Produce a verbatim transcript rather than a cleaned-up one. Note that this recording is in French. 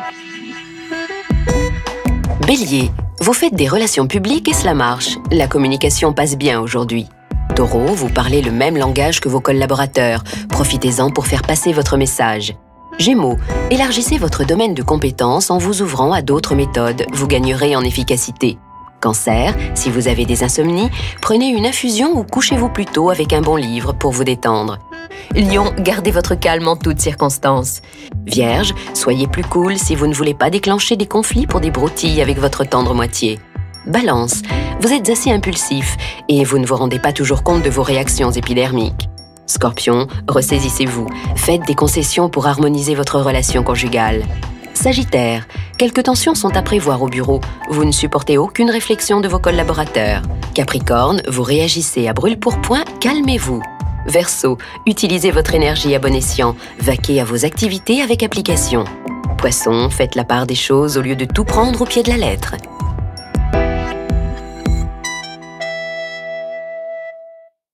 Bélier, vous faites des relations publiques et cela marche. La communication passe bien aujourd'hui. Taureau, vous parlez le même langage que vos collaborateurs. Profitez-en pour faire passer votre message. Gémeaux, élargissez votre domaine de compétences en vous ouvrant à d'autres méthodes. Vous gagnerez en efficacité. Cancer, si vous avez des insomnies, prenez une infusion ou couchez-vous plus tôt avec un bon livre pour vous détendre. Lion, gardez votre calme en toutes circonstances. Vierge, soyez plus cool si vous ne voulez pas déclencher des conflits pour des broutilles avec votre tendre moitié. Balance, vous êtes assez impulsif et vous ne vous rendez pas toujours compte de vos réactions épidermiques. Scorpion, ressaisissez-vous, faites des concessions pour harmoniser votre relation conjugale. Sagittaire, quelques tensions sont à prévoir au bureau. Vous ne supportez aucune réflexion de vos collaborateurs. Capricorne, vous réagissez à brûle-pourpoint, calmez-vous. Verseau, utilisez votre énergie à bon escient. Vaquez à vos activités avec application. Poisson, faites la part des choses au lieu de tout prendre au pied de la lettre.